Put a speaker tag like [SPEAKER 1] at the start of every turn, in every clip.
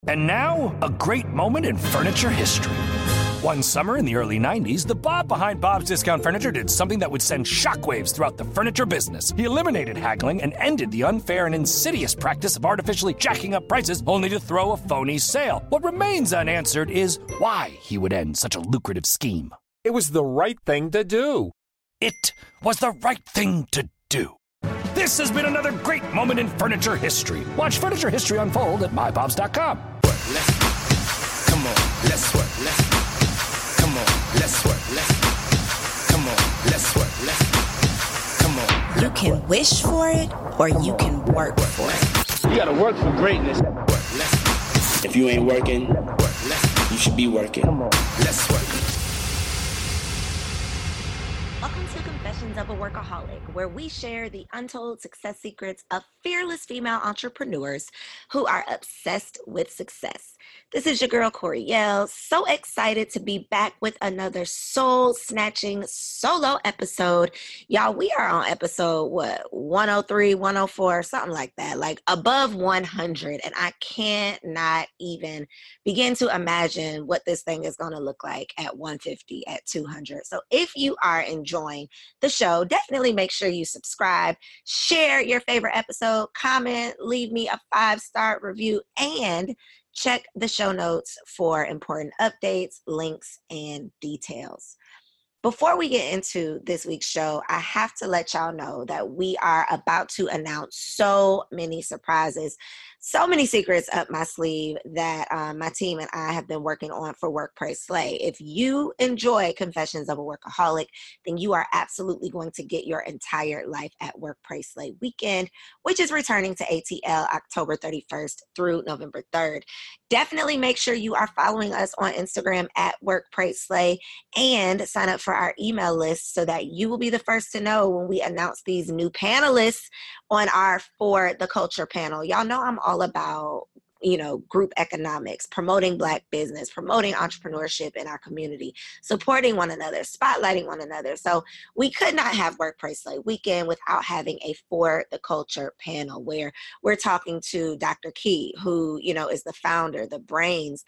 [SPEAKER 1] And now, a great moment in furniture history. One summer in the early 90s, the Bob behind Bob's Discount Furniture did something that would send shockwaves throughout the furniture business. He eliminated haggling and ended the unfair and insidious practice of artificially jacking up prices only to throw a phony sale. What remains unanswered is why he would end such a lucrative scheme.
[SPEAKER 2] It was the right thing to do.
[SPEAKER 1] It was the right thing to do. This has been another great moment in furniture history. Watch furniture history unfold at mybobs.com.
[SPEAKER 3] Come on, let's work, come on, let's work, come on, let's work, come on.
[SPEAKER 4] You can wish for it or you can work for it.
[SPEAKER 5] You gotta work for greatness. If you ain't working, you should be working.
[SPEAKER 3] Come on, let's work.
[SPEAKER 4] Welcome to Confessions of a Workaholic, where we share the untold success secrets of fearless female entrepreneurs who are obsessed with success. This is your girl, Coriel. So excited to be back with another soul-snatching solo episode. Y'all, we are on episode, 103, 104, something like that, like above 100. And I cannot even begin to imagine what this thing is going to look like at 150, at 200. So if you are enjoying the show, definitely make sure you subscribe, share your favorite episode, comment, leave me a 5-star review, and check the show notes for important updates, links, and details. Before we get into this week's show, I have to let y'all know that we are about to announce so many surprises, so many secrets up my sleeve that my team and I have been working on for Work, Pray, Slay. If you enjoy Confessions of a Workaholic, then you are absolutely going to get your entire Life at Work, Pray, Slay weekend, which is returning to ATL October 31st through November 3rd. Definitely make sure you are following us on Instagram at Work, Pray, Slay, and sign up for our email list so that you will be the first to know when we announce these new panelists on our For the Culture panel. Y'all know I'm all about, group economics, promoting Black business, promoting entrepreneurship in our community, supporting one another, spotlighting one another. So we could not have Work, Pray, Slay weekend without having a For the Culture panel where we're talking to Dr. Key, who, is the founder, the brains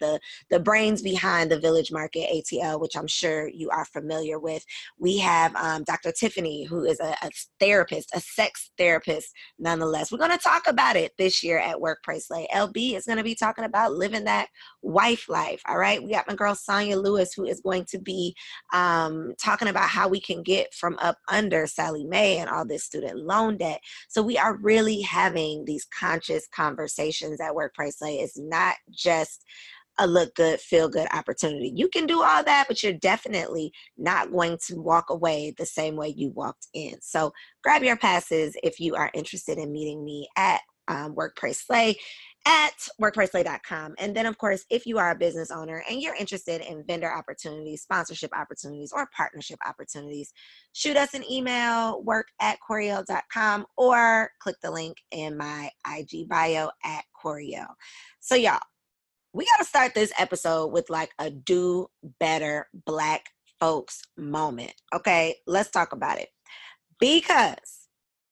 [SPEAKER 4] behind the Village Market ATL, which I'm sure you are familiar with. We have Dr. Tiffany, who is a therapist, a sex therapist, nonetheless. We're going to talk about it this year at Work, Pray, Slay. LB is going to be talking about living that wife life. All right. We got my girl, Sonia Lewis, who is going to be talking about how we can get from up under Sally Mae and all this student loan debt. So we are really having these conscious conversations at Work, Pray, Slay. It's not just a look good, feel good opportunity. You can do all that, but you're definitely not going to walk away the same way you walked in. So grab your passes if you are interested in meeting me at Work, Pray, Slay at workprayslay.com. And then, of course, if you are a business owner and you're interested in vendor opportunities, sponsorship opportunities, or partnership opportunities, shoot us an email, work@coriel.com, or click the link in my IG bio at Coriel. So, y'all, we got to start this episode with like a do better Black folks moment. Okay, let's talk about it. Because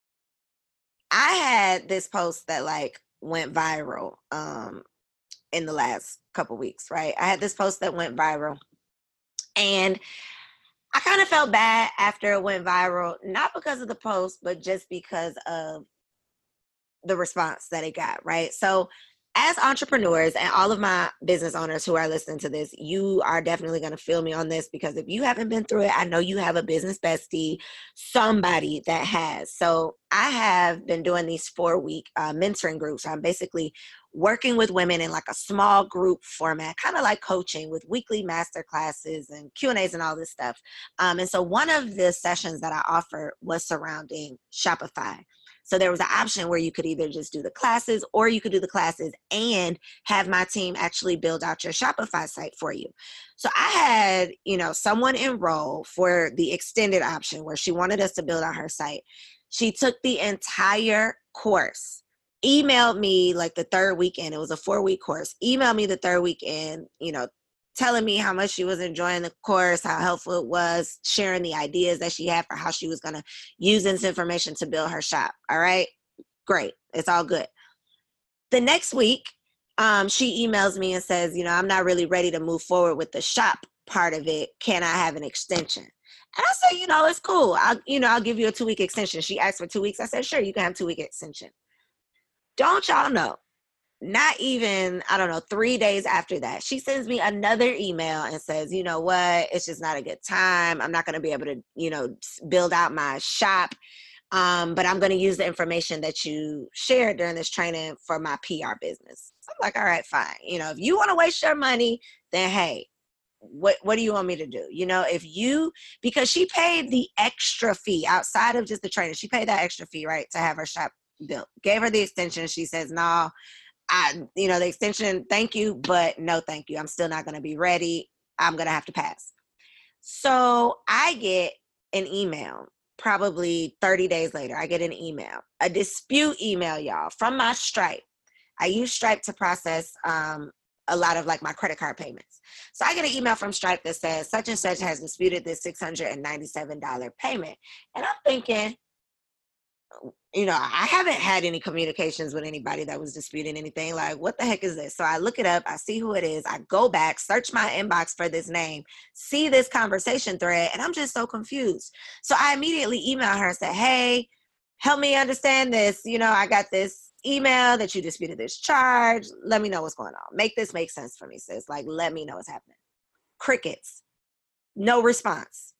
[SPEAKER 4] I had this post that went viral in the last couple weeks, right? I had this post that went viral, and I kind of felt bad after it went viral, not because of the post, but just because of the response that it got, right? So as entrepreneurs and all of my business owners who are listening to this, you are definitely going to feel me on this, because if you haven't been through it, I know you have a business bestie, somebody that has. So I have been doing these 4-week mentoring groups. I'm basically working with women in like a small group format, kind of like coaching, with weekly master classes and Q&As and all this stuff. And so one of the sessions that I offered was surrounding Shopify. So there was an option where you could either just do the classes, or you could do the classes and have my team actually build out your Shopify site for you. So I had, someone enroll for the extended option where she wanted us to build out her site. She took the entire course, emailed me like the third weekend. It was a 4-week course. Emailed me the third weekend, telling me how much she was enjoying the course, how helpful it was, sharing the ideas that she had for how she was going to use this information to build her shop. All right, great. It's all good. The next week, she emails me and says, I'm not really ready to move forward with the shop part of it. Can I have an extension? And I said, it's cool. I'll give you a 2-week extension. She asked for 2 weeks. I said, sure, you can have 2-week extension. Don't y'all know? Not even, 3 days after that, she sends me another email and says, you know what? It's just not a good time. I'm not going to be able to, build out my shop. But I'm going to use the information that you shared during this training for my PR business. So I'm like, all right, fine. If you want to waste your money, then hey, what do you want me to do? Because she paid the extra fee outside of just the training. She paid that extra fee, right, to have her shop built. Gave her the extension. She says, no, the extension, thank you, but no, thank you. I'm still not going to be ready. I'm going to have to pass. So I get an email. Probably 30 days later, I get an email, a dispute email, y'all, from my Stripe. I use Stripe to process a lot of like my credit card payments. So I get an email from Stripe that says such and such has disputed this $697 payment. And I'm thinking, I haven't had any communications with anybody that was disputing anything. Like, what the heck is this? So I look it up. I see who it is. I go back, search my inbox for this name, see this conversation thread, and I'm just so confused. So I immediately email her and say, hey, help me understand this. I got this email that you disputed this charge. Let me know what's going on. Make this make sense for me, sis. Like, let me know what's happening. Crickets. No response.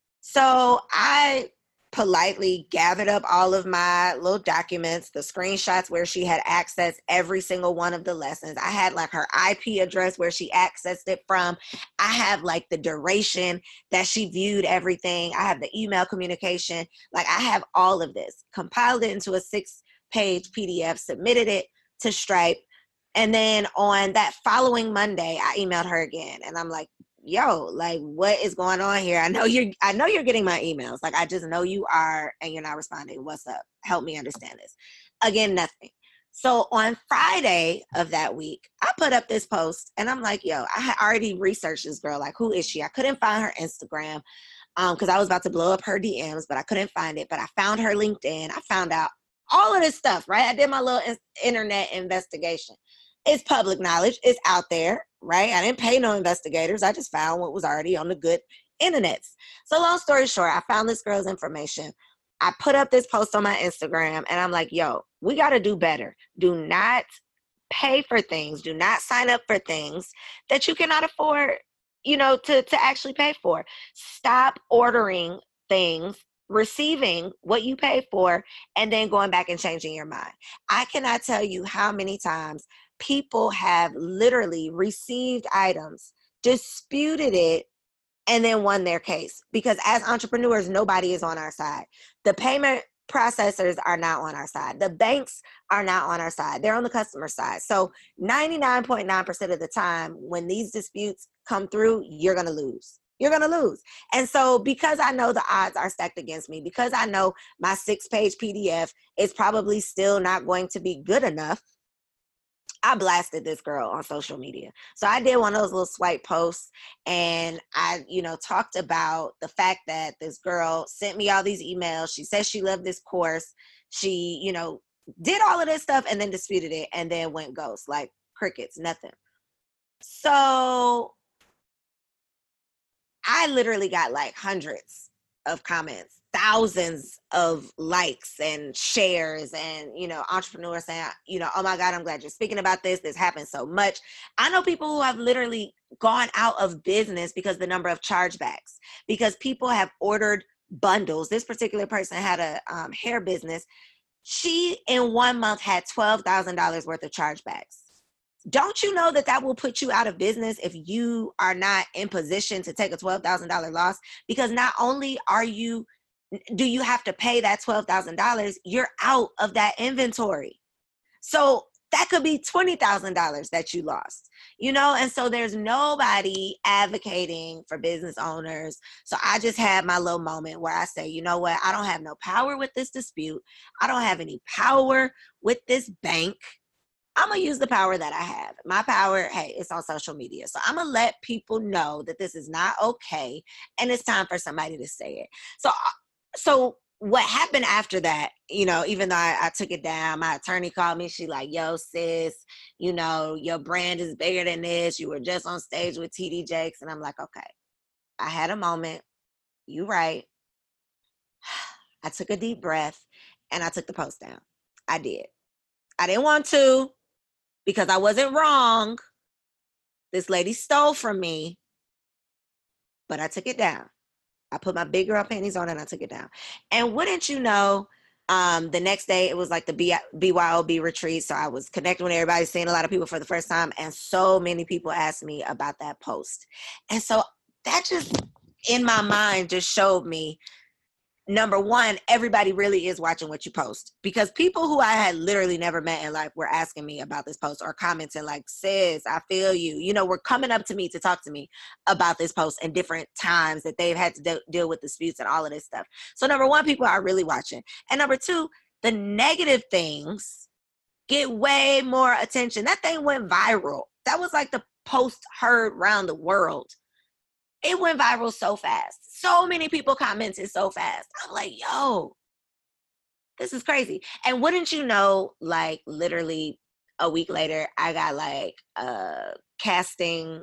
[SPEAKER 4] So I politely gathered up all of my little documents, the screenshots where she had accessed every single one of the lessons. I had like her IP address where she accessed it from. I have like the duration that she viewed everything. I have the email communication. Like, I have all of this, compiled it into a 6-page PDF, submitted it to Stripe. And then on that following Monday, I emailed her again. And I'm like, yo, like, what is going on here? I know you're getting my emails. Like, I just know you are, and you're not responding. What's up? Help me understand this. Again, nothing. So on Friday of that week, I put up this post and I'm like, yo, I had already researched this girl. Like, who is she? I couldn't find her Instagram because I was about to blow up her DMs, but I couldn't find it. But I found her LinkedIn. I found out all of this stuff, right? I did my little internet investigation. It's public knowledge. It's out there, right? I didn't pay no investigators. I just found what was already on the good internets. So long story short, I found this girl's information. I put up this post on my Instagram and I'm like, yo, we got to do better. Do not pay for things. Do not sign up for things that you cannot afford, to actually pay for. Stop ordering things, receiving what you pay for, and then going back and changing your mind. I cannot tell you how many times people have literally received items, disputed it, and then won their case. Because as entrepreneurs, nobody is on our side. The payment processors are not on our side. The banks are not on our side. They're on the customer side. So 99.9% of the time, when these disputes come through, you're going to lose. You're going to lose. And so because I know the odds are stacked against me, because I know my 6-page PDF is probably still not going to be good enough, I blasted this girl on social media. So I did one of those little swipe posts and I, talked about the fact that this girl sent me all these emails. She said she loved this course. She, did all of this stuff and then disputed it and then went ghost, like crickets, nothing. So I literally got like hundreds of comments, thousands of likes and shares, and entrepreneurs saying, oh my God, I'm glad you're speaking about this. This happens so much. I know people who have literally gone out of business because the number of chargebacks, because people have ordered bundles. This particular person had a hair business. She in 1 month had $12,000 worth of chargebacks. Don't you know that will put you out of business if you are not in position to take a $12,000 loss? Because not only do you have to pay that $12,000, you're out of that inventory. So that could be $20,000 that you lost, and so there's nobody advocating for business owners. So I just had my little moment where I say, you know what? I don't have no power with this dispute. I don't have any power with this bank. I'm going to use the power that I have. My power, hey, it's on social media. So I'm going to let people know that this is not okay. And it's time for somebody to say it. So what happened after that, even though I took it down, my attorney called me. She like, yo, sis, your brand is bigger than this. You were just on stage with TD Jakes. And I'm like, okay, I had a moment. You right. I took a deep breath and I took the post down. I did. I didn't want to because I wasn't wrong. This lady stole from me, but I took it down. I put my big girl panties on and I took it down. And wouldn't you know, the next day it was like the BYOB retreat. So I was connecting with everybody, seeing a lot of people for the first time. And so many people asked me about that post. And so that just in my mind just showed me, number one, everybody really is watching what you post, because people who I had literally never met in life were asking me about this post or commenting like, sis, I feel you, were coming up to me to talk to me about this post in different times that they've had to deal with disputes and all of this stuff. So number one, people are really watching. And number two, the negative things get way more attention. That thing went viral. That was like the post heard around the world. It went viral so fast. So many people commented so fast. I'm like, yo, this is crazy. And wouldn't you know, like literally a week later, I got like casting,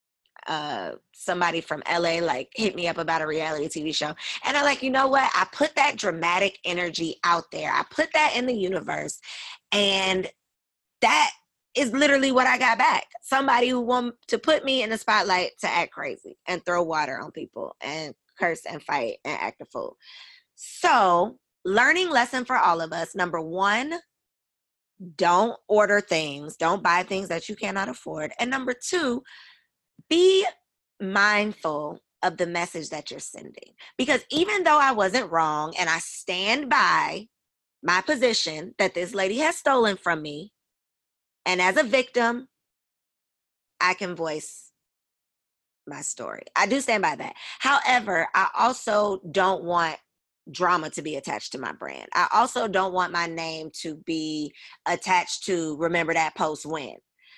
[SPEAKER 4] somebody from LA like hit me up about a reality TV show. And I'm like, you know what? I put that dramatic energy out there. I put that in the universe. And that is literally what I got back. Somebody who wanted to put me in the spotlight to act crazy and throw water on people and curse and fight and act a fool. So, learning lesson for all of us. Number one, don't order things. Don't buy things that you cannot afford. And number two, be mindful of the message that you're sending. Because even though I wasn't wrong and I stand by my position that this lady has stolen from me, and as a victim, I can voice my story. I do stand by that. However, I also don't want drama to be attached to my brand. I also don't want my name to be attached to remember that post when.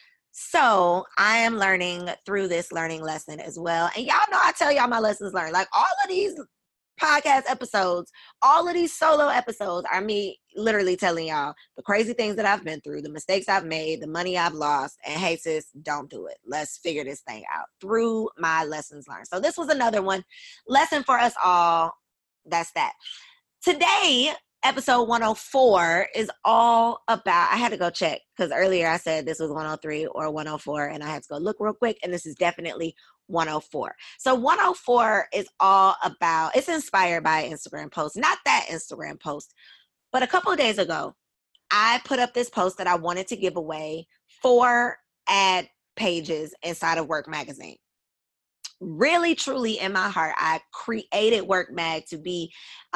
[SPEAKER 4] So I am learning through this learning lesson as well. And y'all know I tell y'all my lessons learned. Like all of these podcast episodes, all of these solo episodes are me literally telling y'all the crazy things that I've been through, the mistakes I've made, the money I've lost, and hey sis, don't do it. Let's figure this thing out through my lessons learned. So this was another one. Lesson for us all. That's that. Today, episode 104 is all about, I had to go check because earlier I said this was 103 or 104 and I had to go look real quick, and this is definitely 104. So 104 is all about, it's inspired by an Instagram post, not that Instagram post, but a couple of days ago, I put up this post that I wanted to give away 4 ad pages inside of Work Magazine. Really, truly in my heart, I created Work Mag to be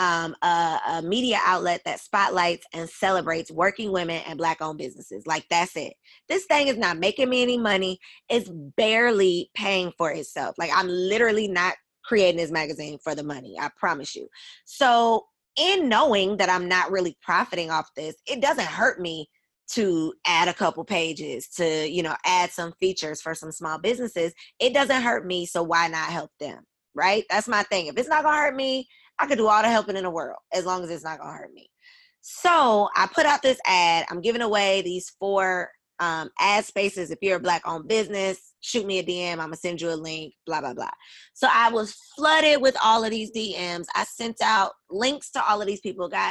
[SPEAKER 4] a media outlet that spotlights and celebrates working women and Black-owned businesses. Like, that's it. This thing is not making me any money. It's barely paying for itself. Like, I'm literally not creating this magazine for the money. I promise you. So in knowing that I'm not really profiting off this, it doesn't hurt me to add a couple pages, to, add some features for some small businesses. It doesn't hurt me, so why not help them, right? That's my thing. If it's not gonna hurt me, I could do all the helping in the world as long as it's not gonna hurt me. So I put out this ad. I'm giving away these 4 ad spaces. If you're a Black-owned business, shoot me a DM. I'm gonna send you a link, blah, blah, blah. So I was flooded with all of these DMs. I sent out links to all of these people, got,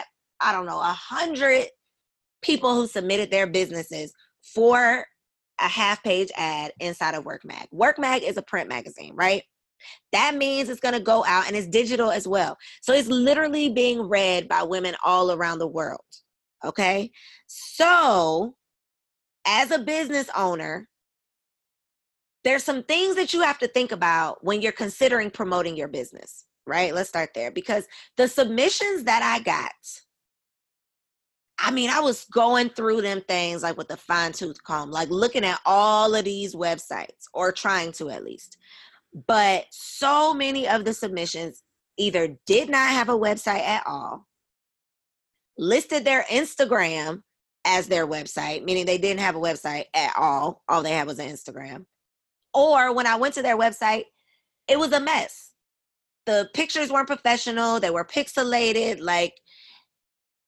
[SPEAKER 4] 100 people who submitted their businesses for a half-page ad inside of Work Mag. Work Mag is a print magazine, right? That means it's going to go out, and it's digital as well. So it's literally being read by women all around the world, okay? So as a business owner, there's some things that you have to think about when you're considering promoting your business, right? Let's start there, because the submissions that I got, I was going through them things like with a fine-tooth comb, like looking at all of these websites, or trying to at least. But so many of the submissions either did not have a website at all, listed their Instagram as their website, meaning they didn't have a website at all. All they had was an Instagram. Or when I went to their website, it was a mess. The pictures weren't professional. They were pixelated. Like,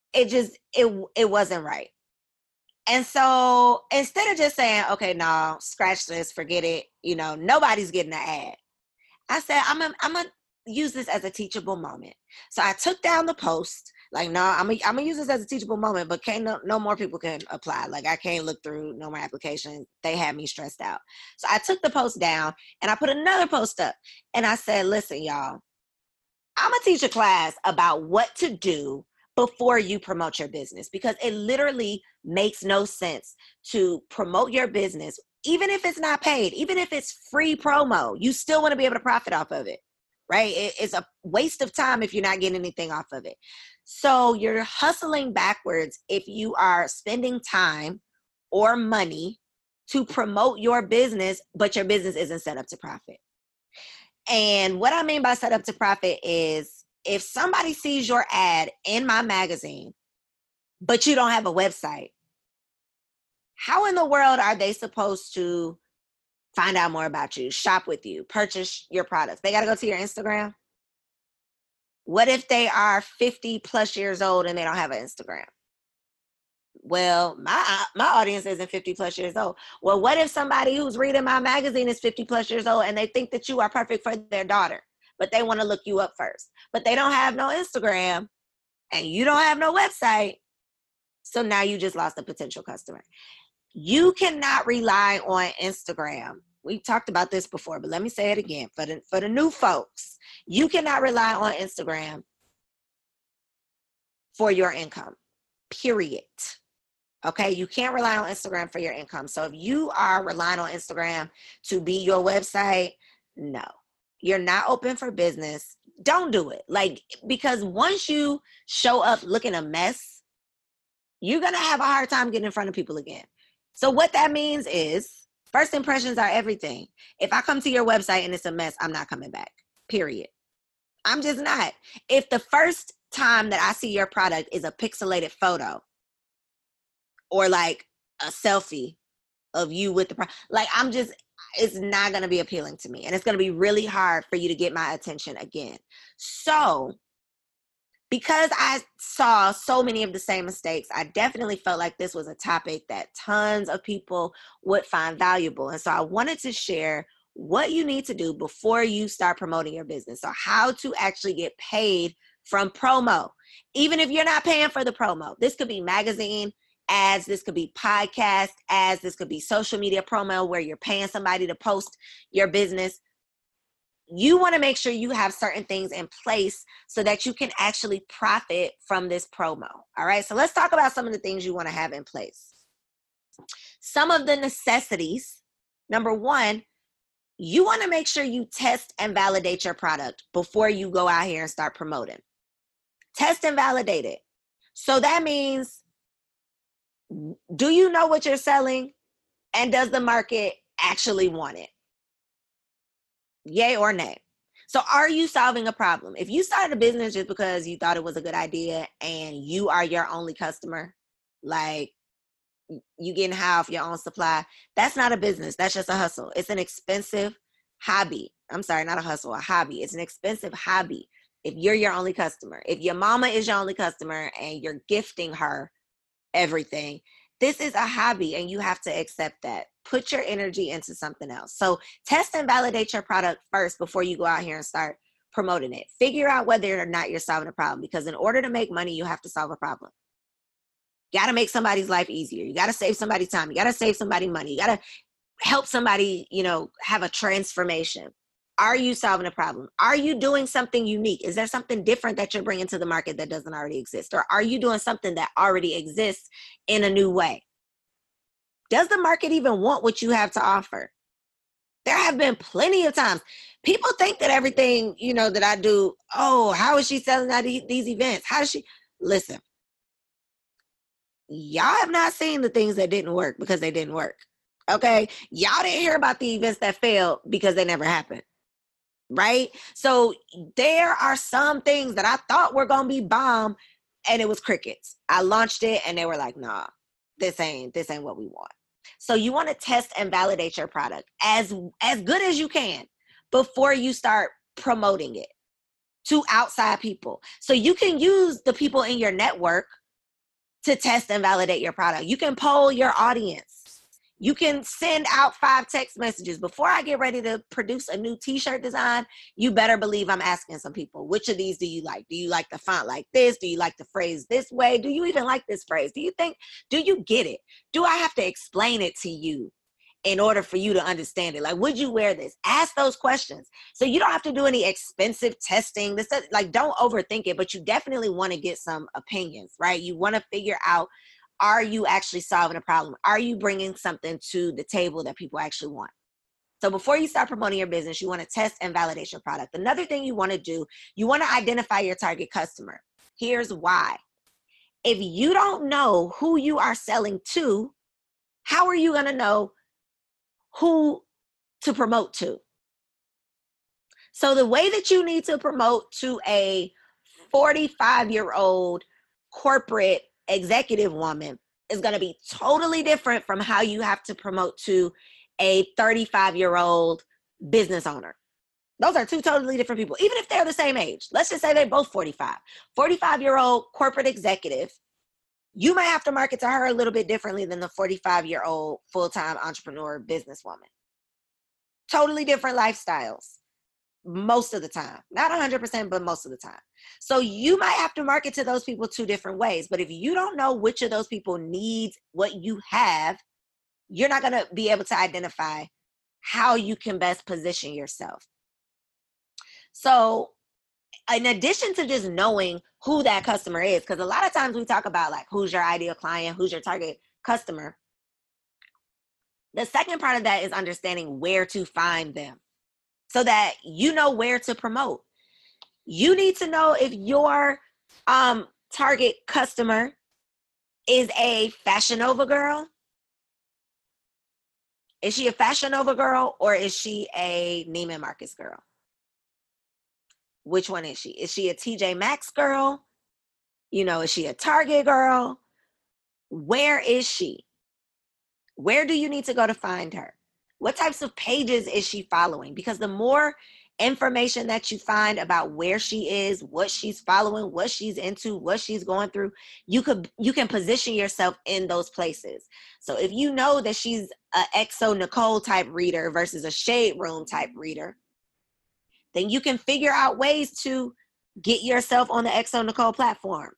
[SPEAKER 4] it wasn't right. And so instead of just saying, okay, no, scratch this, forget it, nobody's getting an ad. I said, I'm going to use this as a teachable moment. So I took down the post. Like, no, I'm going to use this as a teachable moment, but no more people can apply. Like, I can't look through no more applications. They had me stressed out. So I took the post down and I put another post up. And I said, listen, y'all, I'm going to teach a class about what to do before you promote your business, because it literally makes no sense to promote your business, even if it's not paid, even if it's free promo, you still want to be able to profit off of it, right? It's a waste of time if you're not getting anything off of it. So you're hustling backwards if you are spending time or money to promote your business, but your business isn't set up to profit. And what I mean by set up to profit is, if somebody sees your ad in my magazine, but you don't have a website, how in the world are they supposed to find out more about you, shop with you, purchase your products? They got to go to your Instagram. What if they are 50 plus years old and they don't have an Instagram? Well, my audience isn't 50 plus years old. Well, what if somebody who's reading my magazine is 50 plus years old and they think that you are perfect for their daughter, but they want to look you up first, but they don't have no Instagram and you don't have no website? So now you just lost a potential customer. You cannot rely on Instagram. We talked about this before, but let me say it again for the new folks. You cannot rely on Instagram for your income, period. Okay, you can't rely on Instagram for your income. So if you are relying on Instagram to be your website, no, you're not open for business. Don't do it. Like, because once you show up looking a mess, you're going to have a hard time getting in front of people again. So what that means is first impressions are everything. If I come to your website and it's a mess, I'm not coming back, period. I'm just not. If the first time that I see your product is a pixelated photo, or like a selfie of you with the product, like it's not going to be appealing to me. And it's going to be really hard for you to get my attention again. So because I saw so many of the same mistakes, I definitely felt like this was a topic that tons of people would find valuable. And so I wanted to share what you need to do before you start promoting your business. So how to actually get paid from promo, even if you're not paying for the promo. This could be magazine ads, this could be podcast ads, this could be social media promo where you're paying somebody to post your business. You want to make sure you have certain things in place so that you can actually profit from this promo. All right, so let's talk about some of the things you want to have in place. Some of the necessities. Number one, you want to make sure you test and validate your product before you go out here and start promoting. Test and validate it. So that means, do you know what you're selling? And does the market actually want it? Yay or nay? So are you solving a problem? If you started a business just because you thought it was a good idea and you are your only customer, like you getting high off your own supply, that's not a business. That's just a hustle. It's an expensive hobby. I'm sorry, not a hustle, a hobby. It's an expensive hobby if you're your only customer. If your mama is your only customer and you're gifting her everything, this is a hobby and you have to accept that. Put your energy into something else. So test and validate your product first before you go out here and start promoting it. Figure out whether or not you're solving a problem, because in order to make money, you have to solve a problem. You got to make somebody's life easier. You got to save somebody time. You got to save somebody money. You got to help somebody, have a transformation. Are you solving a problem? Are you doing something unique? Is there something different that you're bringing to the market that doesn't already exist? Or are you doing something that already exists in a new way? Does the market even want what you have to offer? There have been plenty of times people think that everything, that I do, oh, how is she selling out these events? How does she? Listen, y'all have not seen the things that didn't work because they didn't work. Okay. Y'all didn't hear about the events that failed because they never happened. Right? So there are some things that I thought were going to be bomb and it was crickets. I launched it and they were like, nah, this ain't what we want. So you want to test and validate your product as good as you can before you start promoting it to outside people. So you can use the people in your network to test and validate your product. You can poll your audience. You can send out 5 text messages. Before I get ready to produce a new t-shirt design, you better believe I'm asking some people, which of these do you like? Do you like the font like this? Do you like the phrase this way? Do you even like this phrase? Do you get it? Do I have to explain it to you in order for you to understand it? Like, would you wear this? Ask those questions. So you don't have to do any expensive testing. Don't overthink it, but you definitely want to get some opinions, right? You want to figure out, are you actually solving a problem? Are you bringing something to the table that people actually want? So before you start promoting your business, you want to test and validate your product. Another thing you want to do, you want to identify your target customer. Here's why. If you don't know who you are selling to, how are you going to know who to promote to? So the way that you need to promote to a 45-year-old corporate executive woman is going to be totally different from how you have to promote to a 35-year-old business owner. Those are 2 totally different people, even if they're the same age. Let's just say they're both 45. 45-year-old corporate executive, you might have to market to her a little bit differently than the 45-year-old full-time entrepreneur businesswoman. Totally different lifestyles. Most of the time, not 100%, but most of the time. So you might have to market to those people 2 different ways. But if you don't know which of those people needs what you have, you're not going to be able to identify how you can best position yourself. So in addition to just knowing who that customer is, because a lot of times we talk about like, who's your ideal client, who's your target customer. The second part of that is understanding where to find them, so that you know where to promote. You need to know if your target customer is a Fashion Nova girl. Is she a Fashion Nova girl, or is she a Neiman Marcus girl? Which one is she? Is she a TJ Maxx girl? Is she a Target girl? Where is she? Where do you need to go to find her? What types of pages is she following? Because the more information that you find about where she is, what she's following, what she's into, what she's going through, you can position yourself in those places. So if you know that she's a XO Nicole type reader versus a Shade Room type reader, then you can figure out ways to get yourself on the XO Nicole platform.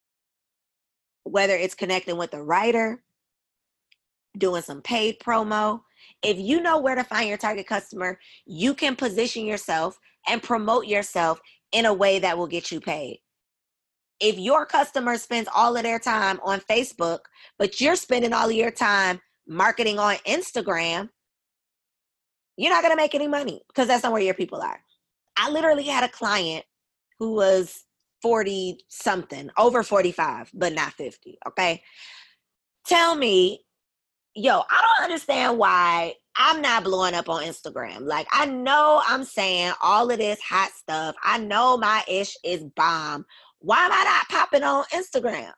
[SPEAKER 4] Whether it's connecting with a writer, doing some paid promo. If you know where to find your target customer, you can position yourself and promote yourself in a way that will get you paid. If your customer spends all of their time on Facebook, but you're spending all of your time marketing on Instagram, you're not going to make any money because that's not where your people are. I literally had a client who was 40 something, over 45, but not 50. Okay. Tell me, yo, I don't understand why I'm not blowing up on Instagram. Like, I know I'm saying all of this hot stuff. I know my ish is bomb. Why am I not popping on Instagram?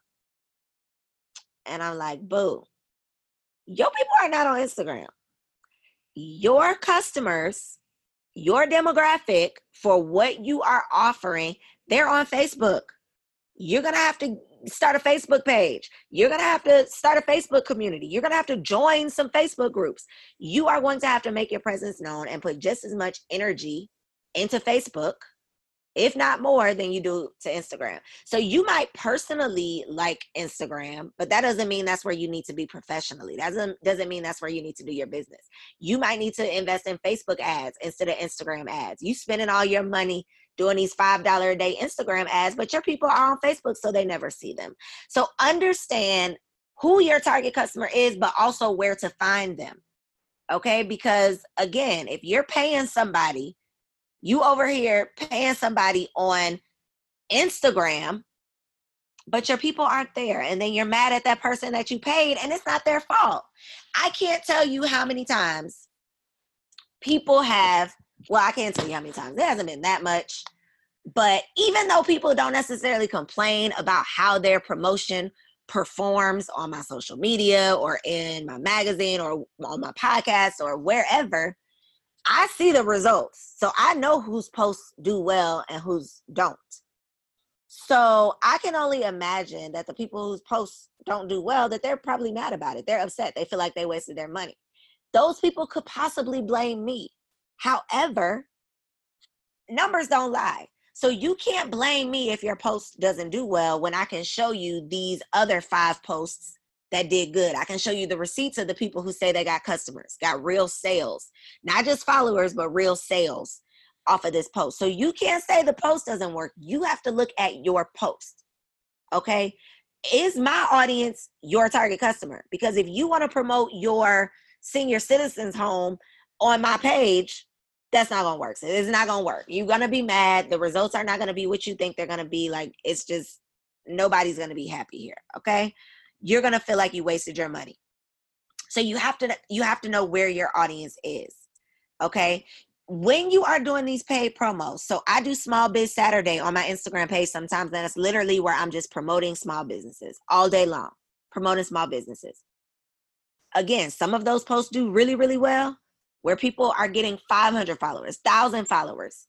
[SPEAKER 4] And I'm like, boo, your people are not on Instagram. Your customers, your demographic for what you are offering, they're on Facebook. You're going to have to start a Facebook page. You're going to have to start a Facebook community. You're going to have to join some Facebook groups. You are going to have to make your presence known and put just as much energy into Facebook, if not more, than you do to Instagram. So you might personally like Instagram, but that doesn't mean that's where you need to be professionally. That doesn't mean that's where you need to do your business. You might need to invest in Facebook ads instead of Instagram ads. You spending all your money doing these $5 a day Instagram ads, but your people are on Facebook, so they never see them. So understand who your target customer is, but also where to find them. Okay? Because again, if you're paying somebody, you over here paying somebody on Instagram, but your people aren't there. And then you're mad at that person that you paid, and it's not their fault. I can't tell you how many times people have, well, I can't tell you how many times. It hasn't been that much. But even though people don't necessarily complain about how their promotion performs on my social media or in my magazine or on my podcast or wherever, I see the results. So I know whose posts do well and whose don't. So I can only imagine that the people whose posts don't do well, that they're probably mad about it. They're upset. They feel like they wasted their money. Those people could possibly blame me. However, numbers don't lie. So you can't blame me if your post doesn't do well when I can show you these other 5 posts that did good. I can show you the receipts of the people who say they got customers, got real sales, not just followers, but real sales off of this post. So you can't say the post doesn't work. You have to look at your post. Okay. Is my audience your target customer? Because if you want to promote your senior citizens home on my page, that's not going to work. So it's not going to work. You're going to be mad. The results are not going to be what you think they're going to be. Like, it's just, nobody's going to be happy here. Okay. You're going to feel like you wasted your money. So you have to know where your audience is. Okay. When you are doing these paid promos, so I do Small Biz Saturday on my Instagram page sometimes, and that's literally where I'm just promoting small businesses all day long, promoting small businesses. Again, some of those posts do really, really well, where people are getting 500 followers, 1,000 followers,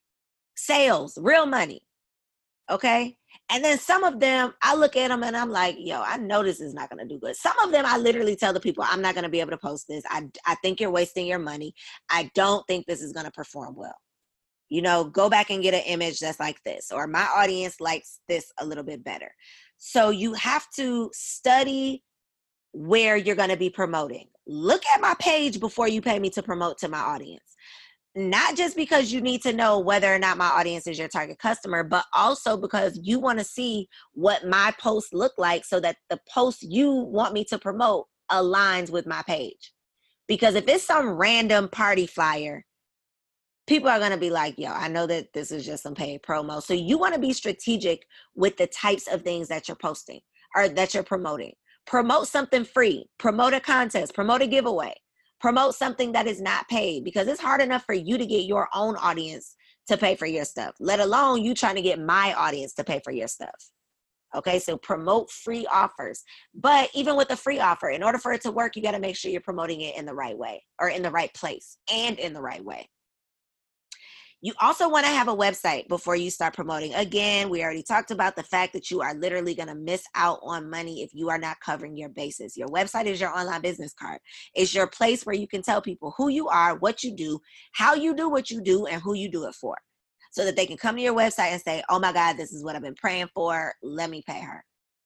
[SPEAKER 4] sales, real money. Okay. And then some of them, I look at them and I'm like, yo, I know this is not going to do good. Some of them, I literally tell the people, I'm not going to be able to post this. I think you're wasting your money. I don't think this is going to perform well. You know, go back and get an image that's like this, or my audience likes this a little bit better. So you have to study where you're going to be promoting. Look at my page before you pay me to promote to my audience. Not just because you need to know whether or not my audience is your target customer, but also because you want to see what my posts look like so that the post you want me to promote aligns with my page. Because if it's some random party flyer, people are going to be like, yo, I know that this is just some paid promo. So you want to be strategic with the types of things that you're posting or that you're promoting. Promote something free, promote a contest, promote a giveaway. Promote something that is not paid, because it's hard enough for you to get your own audience to pay for your stuff, let alone you trying to get my audience to pay for your stuff. Okay, so promote free offers. But even with a free offer, in order for it to work, you got to make sure you're promoting it in the right way, or in the right place and in the right way. You also want to have a website before you start promoting. Again, we already talked about the fact that you are literally going to miss out on money if you are not covering your bases. Your website is your online business card. It's your place where you can tell people who you are, what you do, how you do what you do, and who you do it for, so that they can come to your website and say, oh my God, this is what I've been praying for. Let me pay her.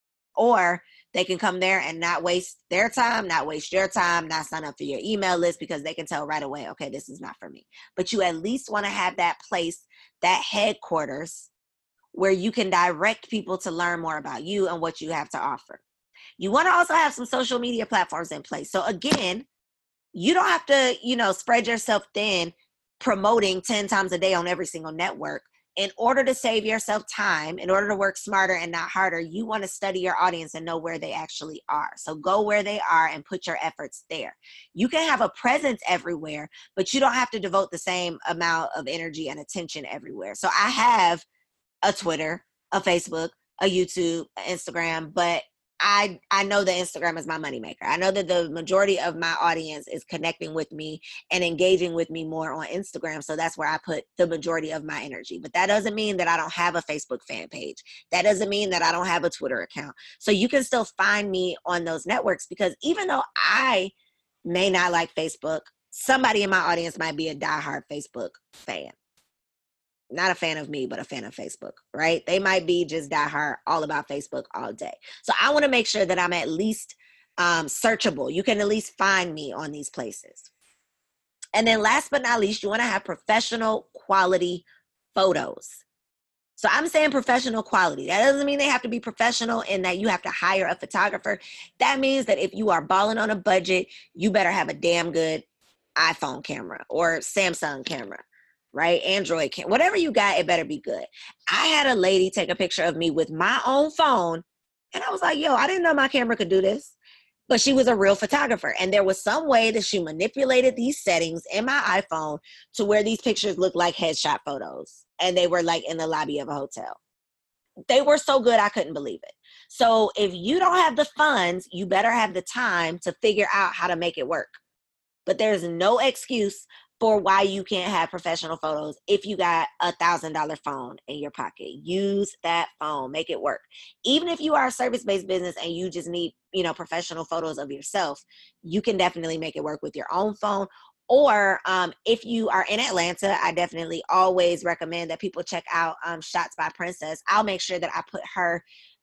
[SPEAKER 4] Or they can come there and not waste their time, not waste your time, not sign up for your email list, because they can tell right away, okay, this is not for me. But you at least want to have that place, that headquarters, where you can direct people to learn more about you and what you have to offer. You want to also have some social media platforms in place. So again, you don't have to, spread yourself thin promoting 10 times a day on every single network. In order to save yourself time, in order to work smarter and not harder, you want to study your audience and know where they actually are. So go where they are and put your efforts there. You can have a presence everywhere, but you don't have to devote the same amount of energy and attention everywhere. So I have a Twitter, a Facebook, a YouTube, an Instagram, but I know that Instagram is my moneymaker. I know that the majority of my audience is connecting with me and engaging with me more on Instagram. So that's where I put the majority of my energy. But that doesn't mean that I don't have a Facebook fan page. That doesn't mean that I don't have a Twitter account. So you can still find me on those networks, because even though I may not like Facebook, somebody in my audience might be a diehard Facebook fan. Not a fan of me, but a fan of Facebook, right? They might be just diehard, all about Facebook all day. So I want to make sure that I'm at least searchable. You can at least find me on these places. And then last but not least, you want to have professional quality photos. So I'm saying professional quality. That doesn't mean they have to be professional in that you have to hire a photographer. That means that if you are balling on a budget, you better have a damn good iPhone camera or Samsung camera. Right? Android, whatever you got, it better be good. I had a lady take a picture of me with my own phone, and I was like, yo, I didn't know my camera could do this. But she was a real photographer, and there was some way that she manipulated these settings in my iPhone to where these pictures looked like headshot photos, and they were like in the lobby of a hotel. They were so good, I couldn't believe it. So if you don't have the funds, you better have the time to figure out how to make it work. But there's no excuse for why you can't have professional photos if you got $1,000 phone in your pocket. Use that phone, make it work. Even if you are a service-based business and you just need, professional photos of yourself, you can definitely make it work with your own phone. Or if you are in Atlanta, I definitely always recommend that people check out Shots by Princess. I'll make sure that I put her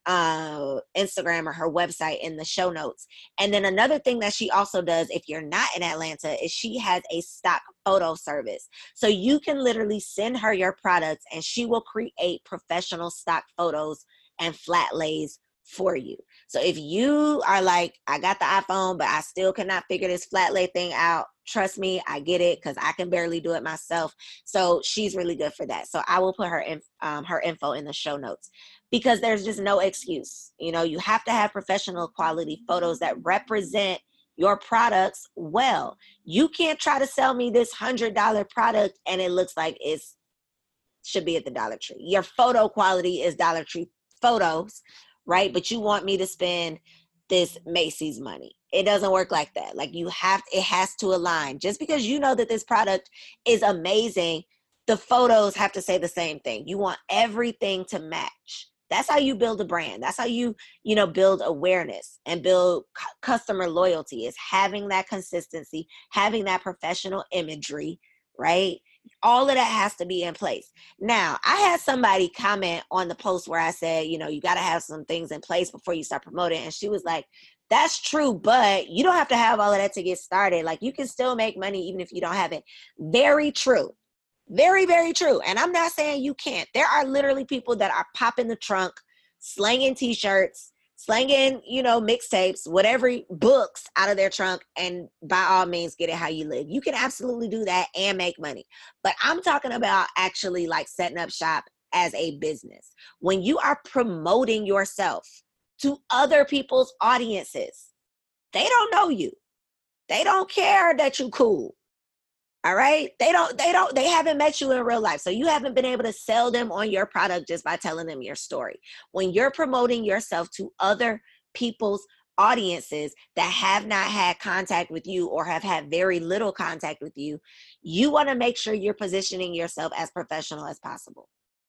[SPEAKER 4] Instagram or her website in the show notes. And then another thing that she also does, if you're not in Atlanta, is she has a stock photo service. So you can literally send her your products and she will create professional stock photos and flat lays for you. So if you are like, I got the iPhone, but I still cannot figure this flat lay thing out, trust me, I get it, because I can barely do it myself. So she's really good for that. So I will put her info in the show notes, because there's just no excuse. You have to have professional quality photos that represent your products well. You can't try to sell me this $100 product and it looks like it should be at the Dollar Tree. Your photo quality is Dollar Tree photos, right? But you want me to spend this Macy's money. It doesn't work like that. Like it has to align. Just because you know that this product is amazing, the photos have to say the same thing. You want everything to match. That's how you build a brand. That's how you build awareness and build customer loyalty, is having that consistency, having that professional imagery, right? All of that has to be in place. Now, I had somebody comment on the post where I said, you got to have some things in place before you start promoting. And she was like, that's true, but you don't have to have all of that to get started. Like, you can still make money even if you don't have it. Very true. Very, very true. And I'm not saying you can't. There are literally people that are popping the trunk, slanging t-shirts, slanging, mixtapes, whatever, books out of their trunk, and by all means, get it how you live. You can absolutely do that and make money. But I'm talking about actually like setting up shop as a business. When you are promoting yourself to other people's audiences, they don't know you. They don't care that you cool. All right. They haven't met you in real life. So you haven't been able to sell them on your product just by telling them your story. When you're promoting yourself to other people's audiences that have not had contact with you or have had very little contact with you, you want to make sure you're positioning yourself as professional as possible.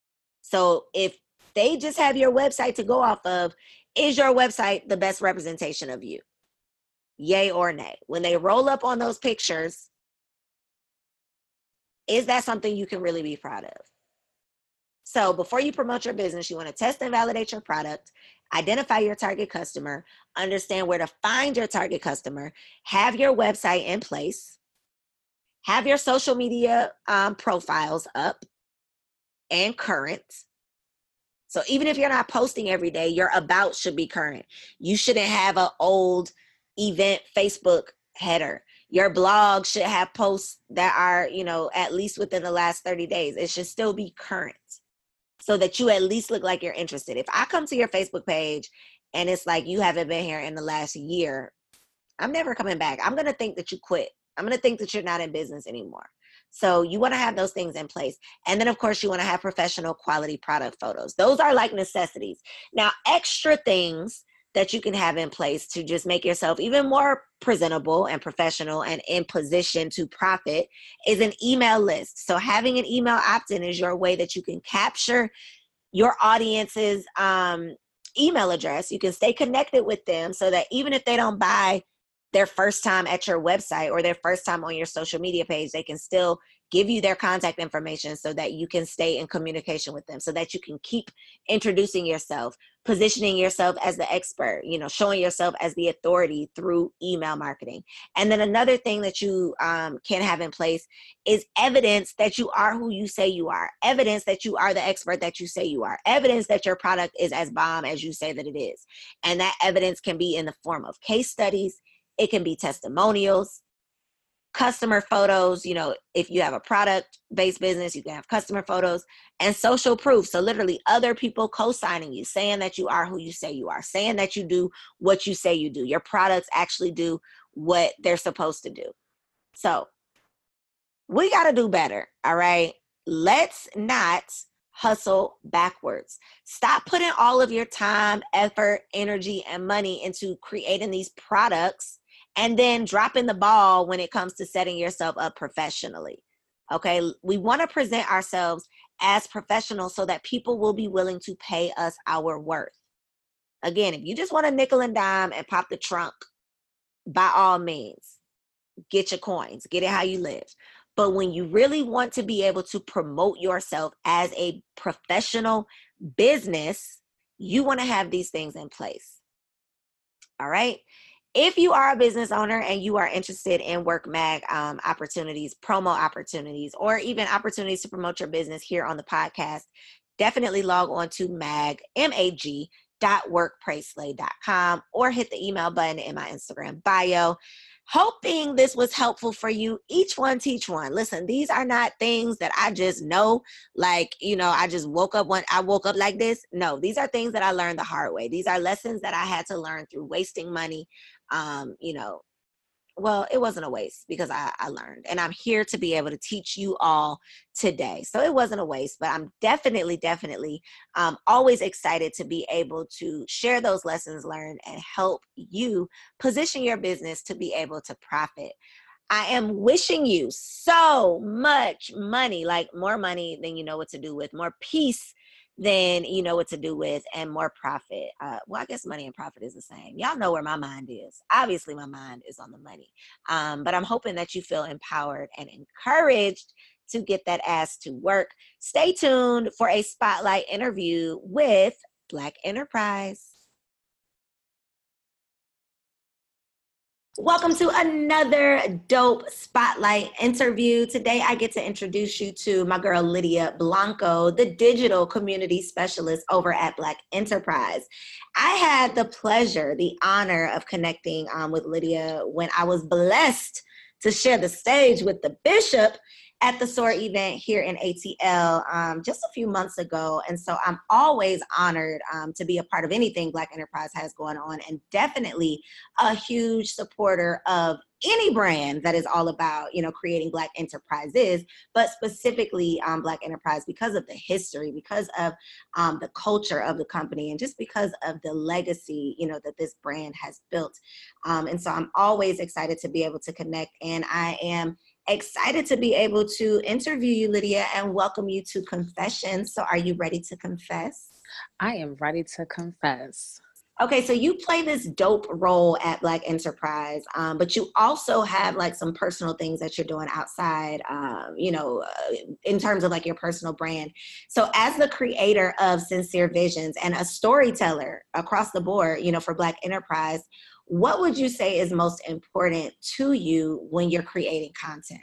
[SPEAKER 4] So if they just have your website to go off of, is your website the best representation of you? Yay or nay? When they roll up on those pictures, is that something you can really be proud of? So before you promote your business, you want to test and validate your product, identify your target customer, understand where to find your target customer, have your website in place, have your social media profiles up and current. So even if you're not posting every day, your about should be current. You shouldn't have an old event Facebook header. Your blog should have posts that are, at least within the last 30 days. It should still be current so that you at least look like you're interested. If I come to your Facebook page and it's like you haven't been here in the last year, I'm never coming back. I'm going to think that you quit. I'm going to think that you're not in business anymore. So you want to have those things in place. And then, of course, you want to have professional quality product photos. Those are like necessities. Now, extra things that you can have in place to just make yourself even more presentable and professional and in position to profit is an email list. So having an email opt-in is your way that you can capture your audience's email address. You can stay connected with them so that even if they don't buy their first time at your website or their first time on your social media page, they can still give you their contact information so that you can stay in communication with them, so that you can keep introducing yourself, positioning yourself as the expert, showing yourself as the authority through email marketing. And then another thing that you can have in place is evidence that you are who you say you are, evidence that you are the expert that you say you are, evidence that your product is as bomb as you say that it is. And that evidence can be in the form of case studies. It can be testimonials, customer photos. If you have a product-based business, you can have customer photos and social proof. So literally other people co-signing you, saying that you are who you say you are, saying that you do what you say you do. Your products actually do what they're supposed to do. So we got to do better. All right. Let's not hustle backwards. Stop putting all of your time, effort, energy, and money into creating these products and then dropping the ball when it comes to setting yourself up professionally. Okay, we want to present ourselves as professionals so that people will be willing to pay us our worth. Again, if you just want to nickel and dime and pop the trunk, by all means, get your coins, get it how you live. But when you really want to be able to promote yourself as a professional business, you want to have these things in place. All right. If you are a business owner and you are interested in WorkMag opportunities, promo opportunities, or even opportunities to promote your business here on the podcast, definitely log on to mag.workpraisslay.com or hit the email button in my Instagram bio. Hoping this was helpful for you. Each one, teach one. Listen, these are not things that I just know, like, I just woke up like this. No, these are things that I learned the hard way. These are lessons that I had to learn through wasting money. Well, it wasn't a waste because I learned, and I'm here to be able to teach you all today. So it wasn't a waste, but I'm definitely always excited to be able to share those lessons learned and help you position your business to be able to profit. I am wishing you so much money, like more money than you know what to do with, more peace than you know what to do with, and more profit. Well, I guess money and profit is the same. Y'all know where my mind is. Obviously, my mind is on the money. But I'm hoping that you feel empowered and encouraged to get that ass to work. Stay tuned for a spotlight interview with Black Enterprise. Welcome to another dope spotlight interview. Today, I get to introduce you to my girl, Lydia Blanco, the digital community specialist over at Black Enterprise. I had the pleasure, the honor of connecting with Lydia when I was blessed to share the stage with the Bishop at the SOAR event here in ATL just a few months ago. And so I'm always honored to be a part of anything Black Enterprise has going on, and definitely a huge supporter of any brand that is all about, creating Black enterprises, but specifically Black Enterprise because of the history, because of the culture of the company, and just because of the legacy, that this brand has built. And so I'm always excited to be able to connect, and I am excited to be able to interview you, Lydia, and welcome you to Confessions. So are you ready to confess?
[SPEAKER 6] I am ready to confess.
[SPEAKER 4] Okay, so you play this dope role at Black Enterprise, but you also have like some personal things that you're doing outside, in terms of like your personal brand. So as the creator of Sincere Visions and a storyteller across the board, for Black Enterprise, what would you say is most important to you when you're creating content?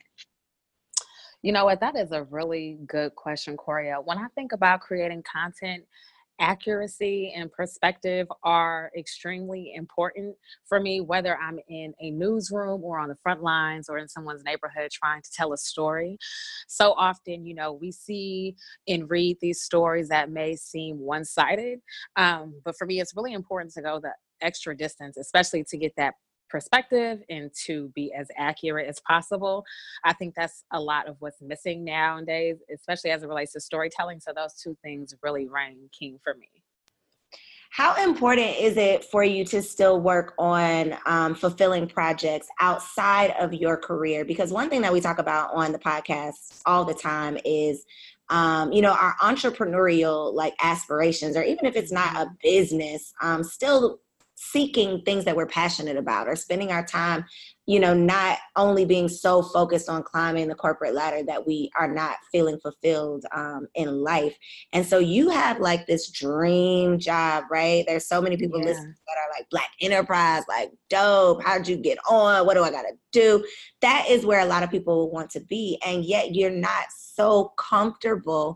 [SPEAKER 6] You know what? That is a really good question, Coria. When I think about creating content, accuracy and perspective are extremely important for me, whether I'm in a newsroom or on the front lines or in someone's neighborhood trying to tell a story. So often, we see and read these stories that may seem one-sided. But for me, it's really important to go the extra distance, especially to get that perspective and to be as accurate as possible. I think that's a lot of what's missing nowadays, especially as it relates to storytelling. So those two things really reign king for me.
[SPEAKER 4] How important is it for you to still work on fulfilling projects outside of your career? Because one thing that we talk about on the podcast all the time is our entrepreneurial like aspirations, or even if it's not a business, still seeking things that we're passionate about, or spending our time, not only being so focused on climbing the corporate ladder that we are not feeling fulfilled in life. And so you have like this dream job, right? There's so many people listening that are like, Black Enterprise, like dope. How'd you get on? What do I got to do? That is where a lot of people want to be. And yet you're not so comfortable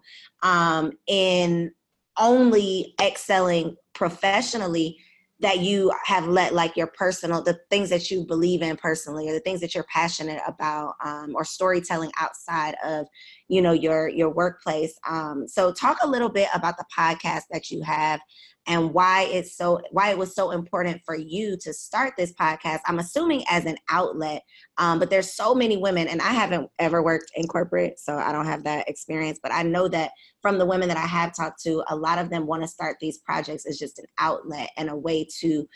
[SPEAKER 4] in only excelling professionally that you have let like your personal, the things that you believe in personally, or the things that you're passionate about, or storytelling outside of, your workplace. So talk a little bit about the podcast that you have and why it was so important for you to start this podcast. I'm assuming as an outlet, but there's so many women, and I haven't ever worked in corporate, so I don't have that experience, but I know that from the women that I have talked to, a lot of them want to start these projects as just an outlet and a way to,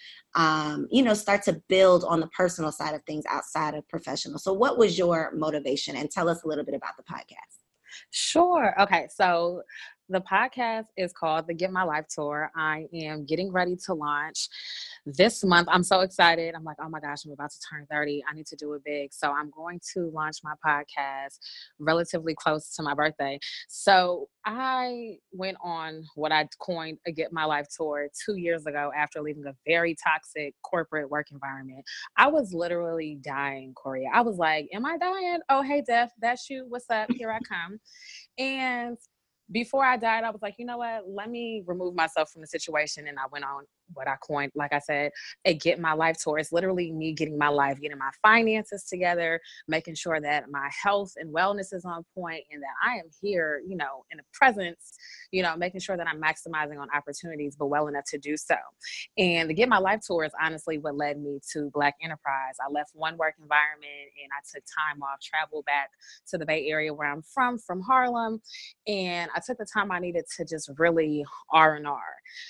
[SPEAKER 4] start to build on the personal side of things outside of professional. So what was your motivation? And tell us a little bit about the podcast.
[SPEAKER 6] Sure. Okay. So the podcast is called the Get My Life Tour. I am getting ready to launch this month. I'm so excited. I'm like, oh my gosh, I'm about to turn 30. I need to do it big. So I'm going to launch my podcast relatively close to my birthday. So I went on what I coined a Get My Life Tour 2 years ago after leaving a very toxic corporate work environment. I was literally dying, Corey. I was like, am I dying? Oh, hey, Def, that's you. What's up? Here I come. And before I died, I was like, you know what? Let me remove myself from the situation. And I went on what I coined, like I said, a Get My Life Tour. It's literally me getting my life, getting my finances together, making sure that my health and wellness is on point and that I am here, in the presence, making sure that I'm maximizing on opportunities, but well enough to do so. And the Get My Life Tour is honestly what led me to Black Enterprise. I left one work environment and I took time off, traveled back to the Bay Area where I'm from Harlem. And I took the time I needed to just really R&R.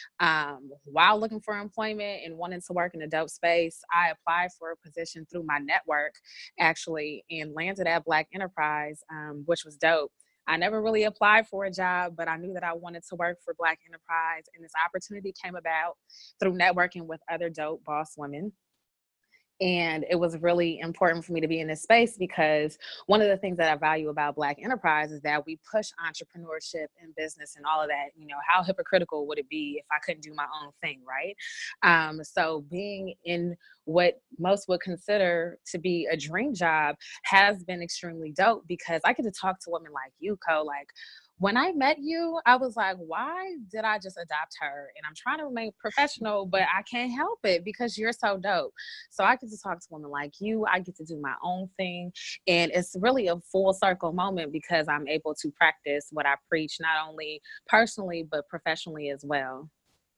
[SPEAKER 6] While looking for employment and wanting to work in a dope space, I applied for a position through my network, actually, and landed at Black Enterprise, which was dope. I never really applied for a job, but I knew that I wanted to work for Black Enterprise, and this opportunity came about through networking with other dope boss women. And it was really important for me to be in this space because one of the things that I value about Black Enterprise is that we push entrepreneurship and business and all of that. How hypocritical would it be if I couldn't do my own thing, right? So being in what most would consider to be a dream job has been extremely dope because I get to talk to women like you, Ko, like, when I met you, I was like, why did I just adopt her? And I'm trying to remain professional, but I can't help it because you're so dope. So I get to talk to women like you. I get to do my own thing. And it's really a full circle moment because I'm able to practice what I preach, not only personally, but professionally as well.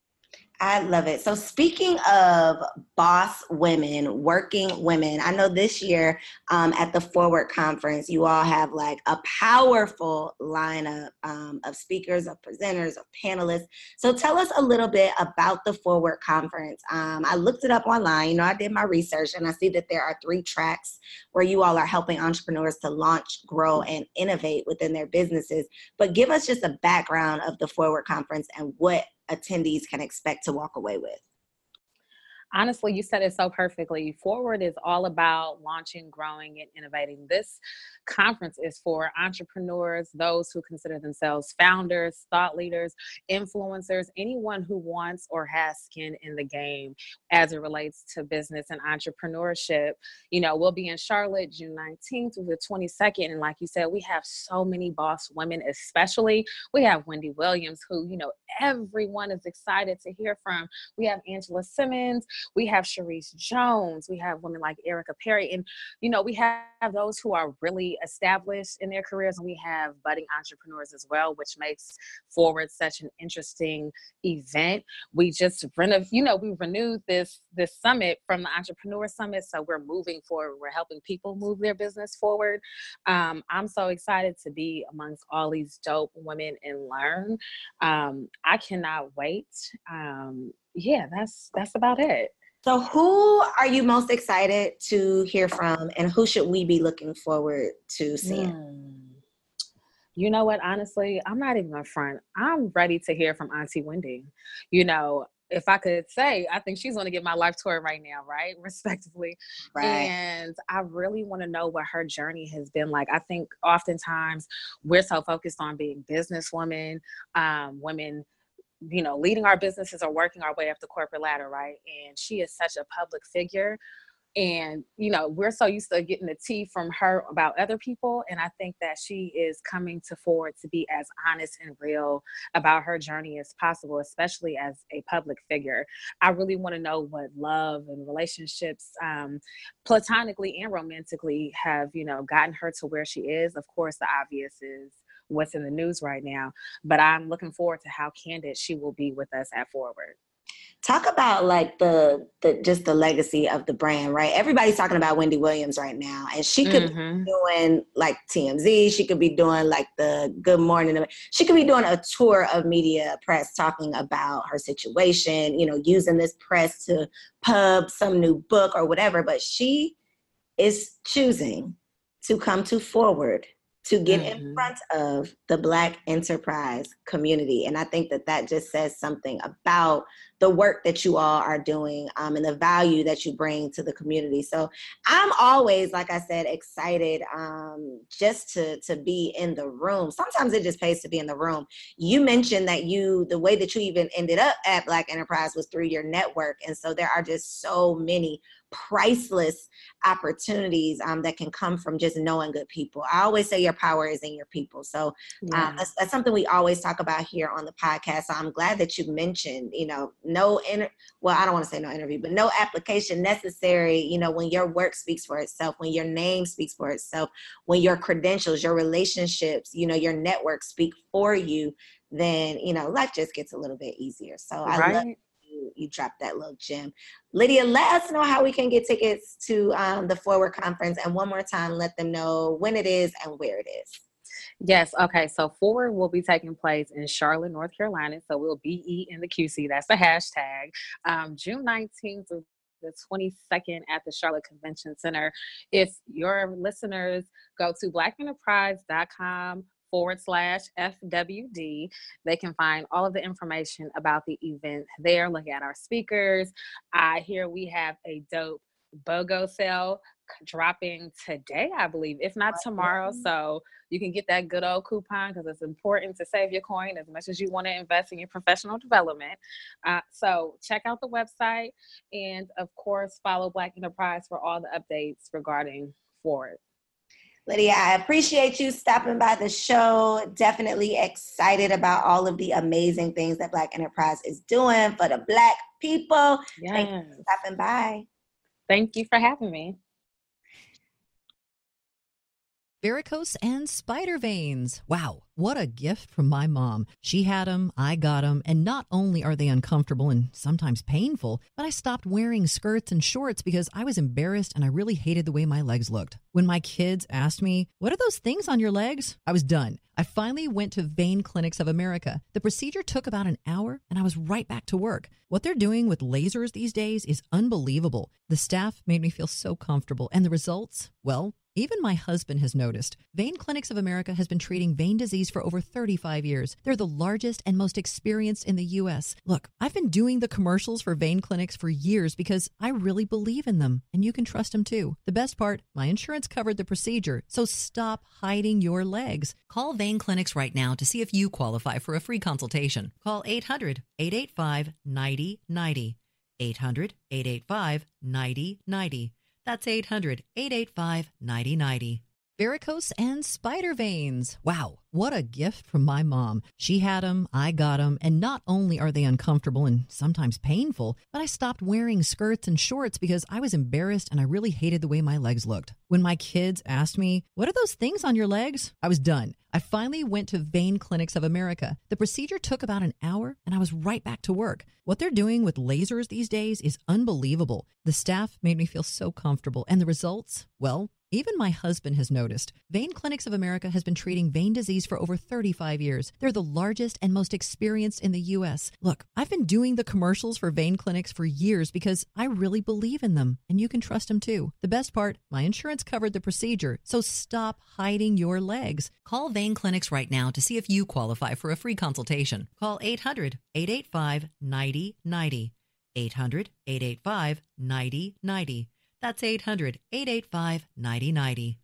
[SPEAKER 4] I love it. So speaking of boss women, working women, I know this year at the Forward Conference, you all have like a powerful lineup of speakers, of presenters, of panelists. So tell us a little bit about the Forward Conference. I looked it up online. I did my research and I see that there are 3 tracks where you all are helping entrepreneurs to launch, grow, and innovate within their businesses. But give us just a background of the Forward Conference and what attendees can expect to walk away with.
[SPEAKER 6] Honestly, you said it so perfectly. Forward is all about launching, growing, and innovating. This conference is for entrepreneurs, those who consider themselves founders, thought leaders, influencers, anyone who wants or has skin in the game as it relates to business and entrepreneurship. We'll be in Charlotte, June 19th through the 22nd. And like you said, we have so many boss women, especially. We have Wendy Williams, who, everyone is excited to hear from. We have Angela Simmons. We have Sharice Jones. We have women like Erica Perry. And, we have those who are really established in their careers, and we have budding entrepreneurs as well, which makes Forward such an interesting event. We just we renewed this summit from the Entrepreneur Summit. So we're moving forward. We're helping people move their business forward. I'm so excited to be amongst all these dope women and learn. I cannot wait. That's about it.
[SPEAKER 4] So who are you most excited to hear from, and who should we be looking forward to seeing?
[SPEAKER 6] You know what? Honestly, I'm not even gonna front. I'm ready to hear from Auntie Wendy. If I could say, I think she's going to get my life tour right now, right? Respectively. Right. And I really want to know what her journey has been like. I think oftentimes we're so focused on being businesswomen, women, leading our businesses or working our way up the corporate ladder, right? And she is such a public figure. And, we're so used to getting the tea from her about other people. And I think that she is coming to Forward to be as honest and real about her journey as possible, especially as a public figure. I really want to know what love and relationships, platonically and romantically, have, gotten her to where she is. Of course, the obvious is what's in the news right now. But I'm looking forward to how candid she will be with us at Forward.
[SPEAKER 4] Talk about like the just the legacy of the brand, right? Everybody's talking about Wendy Williams right now, and she could be doing like TMZ. She could be doing like the Good Morning. She could be doing a tour of media press talking about her situation, you know, using this press to pub some new book or whatever. But she is choosing to come to Forward to get in front of the Black enterprise community. And I think that that just says something about the work that you all are doing and the value that you bring to the community. So I'm always, like I said, excited just to be in the room. Sometimes it just pays to be in the room. You mentioned that the way that you even ended up at Black Enterprise was through your network. And so there are just so many priceless opportunities that can come from just knowing good people. I always say your power is in your people. So that's something we always talk about here on the podcast. So I'm glad that you mentioned, you know, I don't want to say no interview, but no application necessary, you know, when your work speaks for itself, when your name speaks for itself, when your credentials, your relationships, you know, your network speak for you, then, you know, life just gets a little bit easier. So I love you dropped that little gem. Lydia, let us know how we can get tickets to the Forward Conference. And one more time, let them know when it is and where it is.
[SPEAKER 6] Yes. Okay. So Forward will be taking place in Charlotte, North Carolina. So we'll BE in the QC. That's the hashtag. June 19th through the 22nd at the Charlotte Convention Center. If your listeners go to blackenterprise.com/FWD. They can find all of the information about the event there. Look at our speakers. I hear we have a dope BOGO sale dropping today, I believe, if not tomorrow. So you can get that good old coupon because it's important to save your coin as much as you want to invest in your professional development. So check out the website and, of course, follow Black Enterprise for all the updates regarding Forward.
[SPEAKER 4] Lydia, I appreciate you stopping by the show. Definitely excited about all of the amazing things that Black Enterprise is doing for the Black people.
[SPEAKER 6] Yes.
[SPEAKER 4] Thank you for stopping by.
[SPEAKER 6] Thank you for having me.
[SPEAKER 7] Varicose and spider veins. Wow, what a gift from my mom. She had them, I got them, and not only are they uncomfortable and sometimes painful, but I stopped wearing skirts and shorts because I was embarrassed and I really hated the way my legs looked. When my kids asked me, "What are those things on your legs?" I was done. I finally went to Vein Clinics of America. The procedure took about an hour and I was right back to work. What they're doing with lasers these days is unbelievable. The staff made me feel so comfortable, and the results, well, even my husband has noticed. Vein Clinics of America has been treating vein disease for over 35 years. They're the largest and most experienced in the U.S. Look, I've been doing the commercials for Vein Clinics for years because I really believe in them, and you can trust them too. The best part, my insurance covered the procedure, so stop hiding your legs. Call Vein Clinics right now to see if you qualify for a free consultation. Call 800-885-9090. 800-885-9090. That's 800-885-9090. Varicose and spider veins. Wow, what a gift from my mom. She had them, I got them, and not only are they uncomfortable and sometimes painful, but I stopped wearing skirts and shorts because I was embarrassed and I really hated the way my legs looked. When my kids asked me, "What are those things on your legs?" I was done. I finally went to Vein Clinics of America. The procedure took about an hour and I was right back to work. What they're doing with lasers these days is unbelievable. The staff made me feel so comfortable, and the results, well, even my husband has noticed. Vein Clinics of America has been treating vein disease for over 35 years. They're the largest and most experienced in the U.S. Look, I've been doing the commercials for Vein Clinics for years because I really believe in them, and you can trust them too. The best part, my insurance covered the procedure, so stop hiding your legs. Call Vein Clinics right now to see if you qualify for a free consultation. Call 800-885-9090. 800-885-9090. That's 800-885-9090.